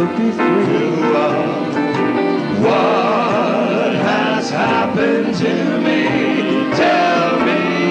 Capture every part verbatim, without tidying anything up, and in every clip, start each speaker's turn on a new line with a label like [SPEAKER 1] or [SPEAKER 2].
[SPEAKER 1] be free.
[SPEAKER 2] What has happened to me? Tell me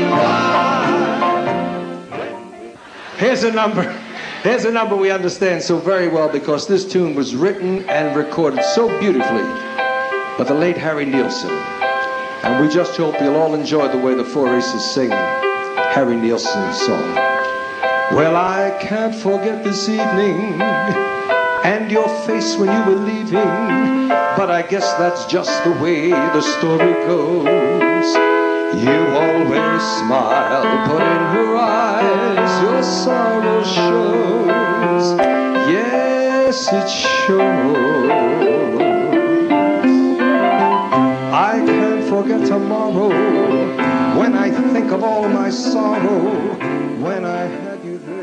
[SPEAKER 2] why.
[SPEAKER 1] Here's a number. Here's a number we understand so very well because this tune was written and recorded so beautifully by the late Harry Nilsson. And we just hope you'll all enjoy the way the Four Aces sing Harry Nilsson's song. Well, I can't forget this evening and your face when you were leaving, but I guess that's just the way the story goes. You always smile, but in your eyes your sorrow shows. Yes, it shows. I can't forget tomorrow when I think of all my sorrow when I had you there.